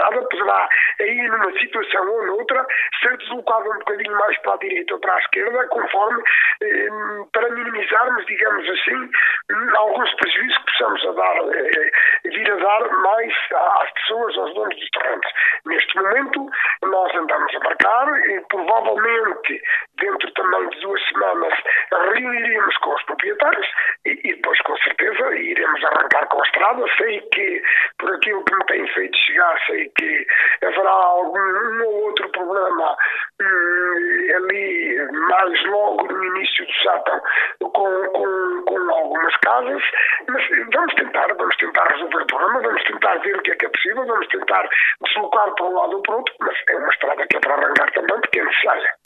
estrada poderá, aí numa situação ou noutra, ser deslocada um bocadinho mais para a direita ou para a esquerda, conforme, para minimizarmos, digamos assim, alguns prejuízos que possamos vir a dar mais às pessoas, aos donos dos terrenos. Neste momento, nós andamos a marcar e provavelmente, dentro também de 2 semanas, reuniremos com os proprietários e depois, com certeza, iremos arrancar com a estrada. Sei que, por aquilo que me tem feito chegar, sei que haverá um ou outro problema ali, mais logo no início do sátão, com algumas casas, mas vamos tentar resolver o problema, vamos tentar ver o que é possível, vamos tentar deslocar para um lado ou para o outro, mas é uma estrada que é para arrancar também, porque é necessária.